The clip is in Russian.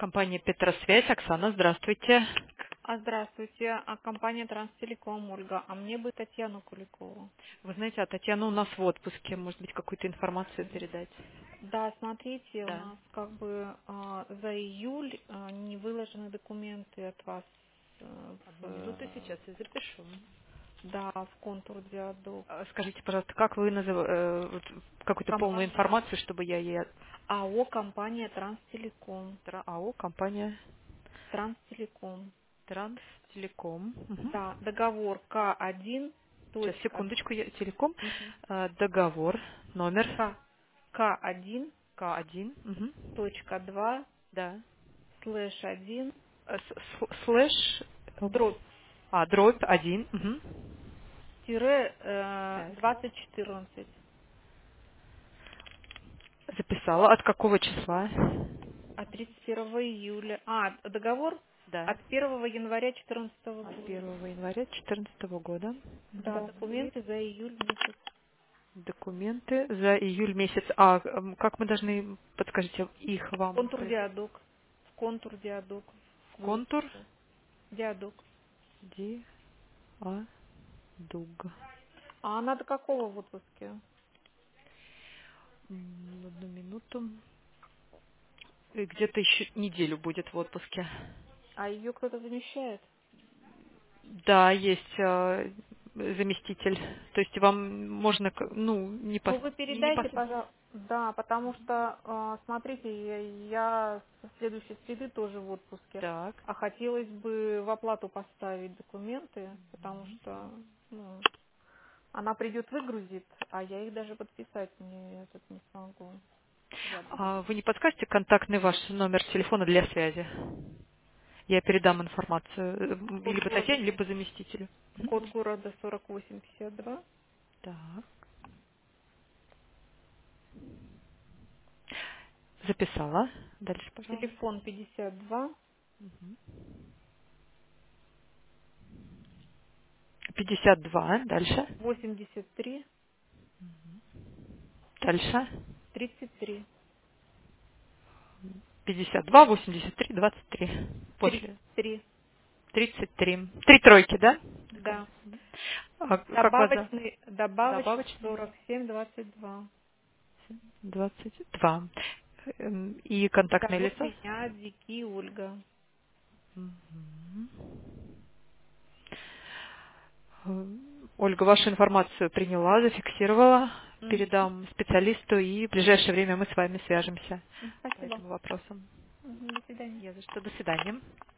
Компания Петросвязь. Оксана, здравствуйте. Здравствуйте, компания Транстелеком, Ольга. А мне бы Татьяну Куликову. Вы знаете, а Татьяна у нас в отпуске. Может быть, какую-то информацию передать? Да, смотрите, у Да. нас как бы за июль не выложены документы от вас Одну минуту, сейчас я запишу. да, в контур диадок. Скажите, пожалуйста, как вы называете какую-то полную Компания информацию, чтобы я ей... АО компания Транстелеком. АО, компания Транстелеком. Транстелеком. Мгм. Да, договор К1. Сейчас, Точка, секундочку, телеком. мгм, Договор, номер К1. К1. Мгм. Точка 2 Да. слэш 1 Слэш... дробь дробь 1. Мгм. тире Так. 2014. Записала. От какого числа? От 31 июля. Договор Да. от 1 января 2014 От года. 1 января 2014 года. Да, Мгм. документы за июль месяц. Документы за июль месяц. Как мы должны, подскажите, их вам? Контур диадок. В контур диадок. В Контур выпуске. Диадок. диадуг. А она до какого в отпуске? Одну минуту. И где-то еще неделю будет в отпуске. А ее кто-то замещает? Да, есть заместитель. То есть вам можно, не, Ну, вы не передайте, непосредственно. пожалуйста. Да, потому что, смотрите, я со следующей среды тоже в отпуске. Так. А хотелось бы в оплату поставить документы, потому что ну, она придет выгрузит, а я их даже подписать не смогу. Вы не подскажете контактный ваш номер телефона для связи? Я передам информацию Код либо города, Татьяне, либо заместителю. код города 4852, Так. Записала. Дальше, пожалуйста. телефон 52 52. Дальше. 83 Дальше. 33. 52, 83, 23. После. 33, 33. Три тройки, да? В конце. да. Как вас зовут? Добавочный Добавочный. 4722. 22. И контактное Зовут лицо? меня Дики Ольга. Мгм. Ольга, вашу информацию приняла, зафиксировала, Мгм. передам специалисту, и в ближайшее время мы с вами свяжемся по Спасибо. этим вопросам. До свидания. Не за что. До свидания.